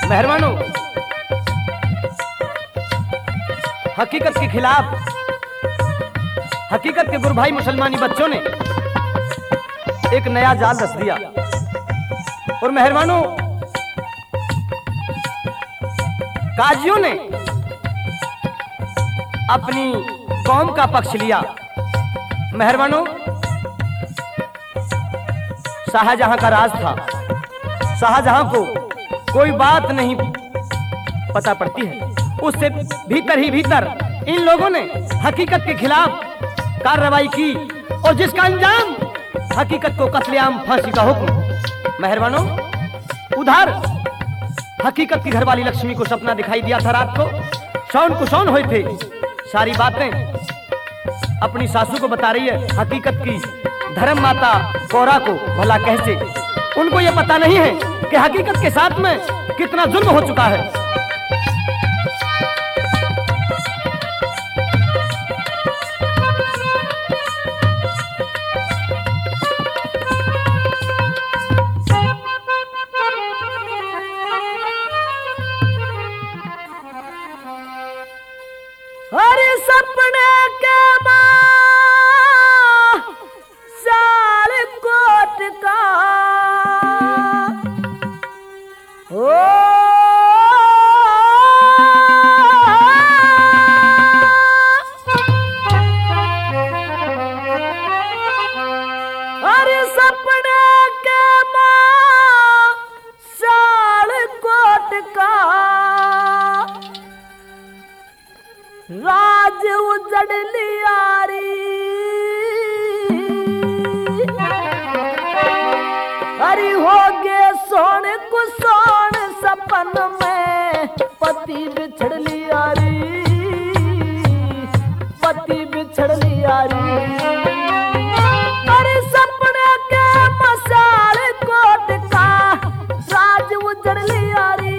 मेहरबानों, हकीकत के खिलाफ हकीकत के गुरभाई मुसलमानी बच्चों ने एक नया जाल रच दिया। और मेहरबानों, काजियों ने अपनी कौम का पक्ष लिया। मेहरबानों, शाहजहां का राज था। शाहजहां को कोई बात नहीं पता पड़ती है, उससे भीतर ही भीतर इन लोगों ने हकीकत के खिलाफ कार्रवाई की और जिसका अंजाम हकीकत को कत्लेआम फांसी का हुक्म। मेहरबानों, उधर हकीकत की घरवाली लक्ष्मी को सपना दिखाई दिया था। रात को शौन कुशौन हुए थे, सारी बातें अपनी सासू को बता रही है। हकीकत की धर्म माता कोरा को भला कैसे, उनको यह पता नहीं है कि हकीकत के साथ में कितना जुल्म हो चुका है। हर सपने के मां साल कोट का ओ हर सपने के मां साल कोट का राज उजड़ लियारी। हरी हो गे सोन कुसोन सपन में पति बिछड़ लियारी, पति बिछड़ लियारी। हरी सपने के मसाल कोट का राज उजड़ लियारी।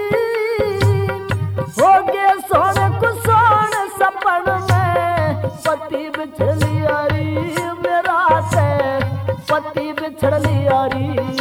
हो गे सोन कुसोन सपन में पति बिछड़ लियारी, मेरा से पति बिछड़ लियारी।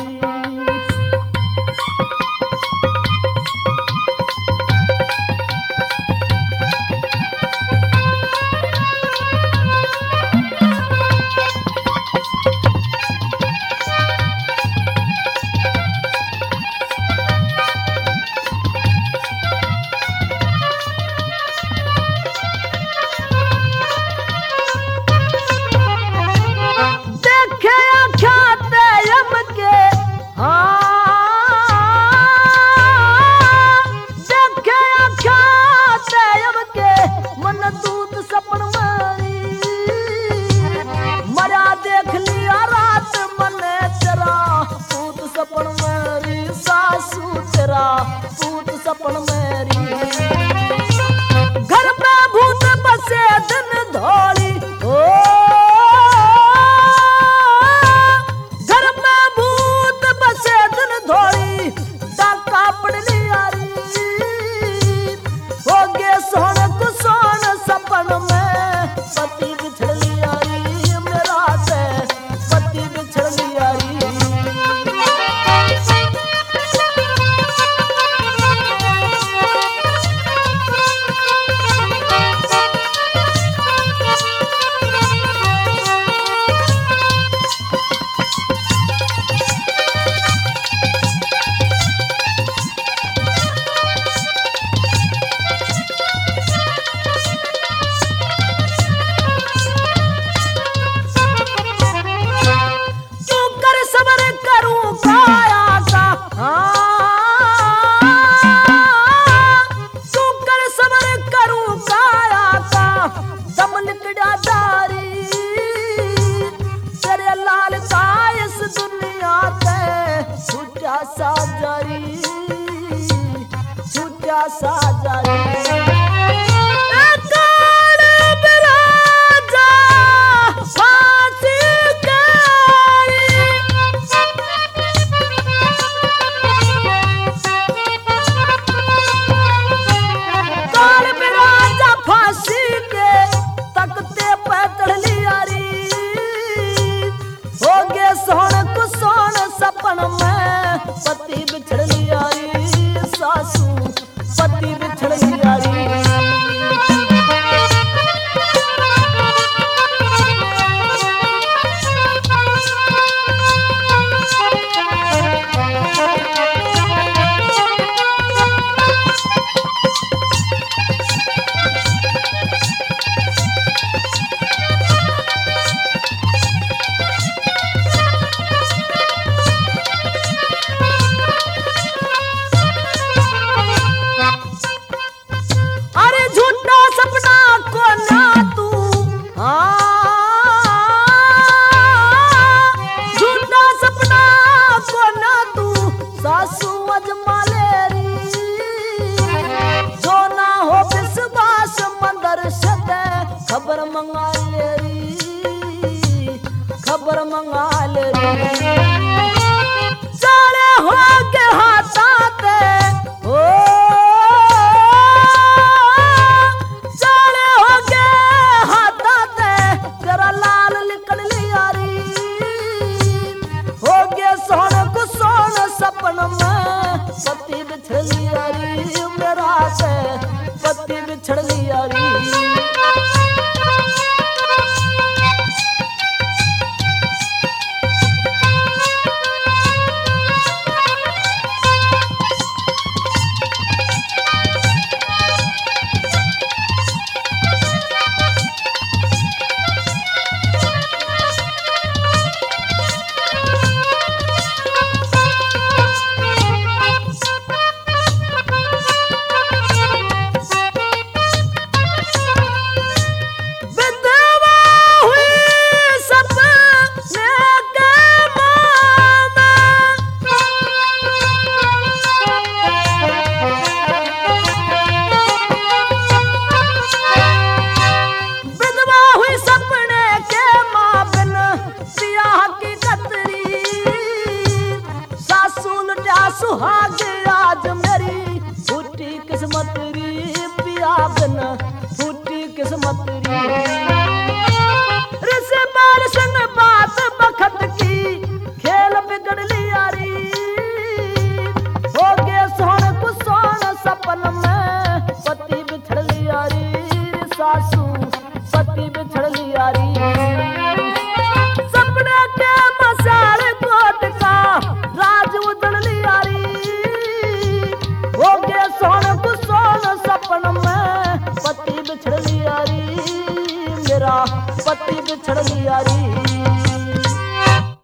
सपन मेरी सासू तेरा पूत सपन मेरी। घर में भूत बसे दिन धोली ओ, घर में भूत बसे दिन धोली डाका पड़ लियारी। हो गे सोन कुसोन सपन में पति बिछड़ लियारी, मेरा से पति बिछड़ लियारी। झूठा सपना को ना तू झूठा सपना को ना तू सासू अजमा लेरी जो ना हो विश्वास मंदर सते खबर मंगा लेरी खबर मंगा लेरी चाले हो के हाथाते ओ चाले हो के हाथाते तेरा लाल निकल लियारी हो गए सोन को सोन सपन में पति बिछड़ लियारी मेरा से पति बिछड़ लियारी सुहाग आज मेरी फूटी किस्मत री पिया बिन फूटी किस्मत री रिसे बार संग बात बखत की खेल बिगड़ लियारी हो गए सोन को सोन सपन में पति बिछड़ लियारी सासू पति बिछड़ लियारी सपने के मसाल कोट का राज उजड़ लियारी हो गए सोन को सोन सपन में पति बिछड़ लियारी मेरा पति बिछड़ लियारी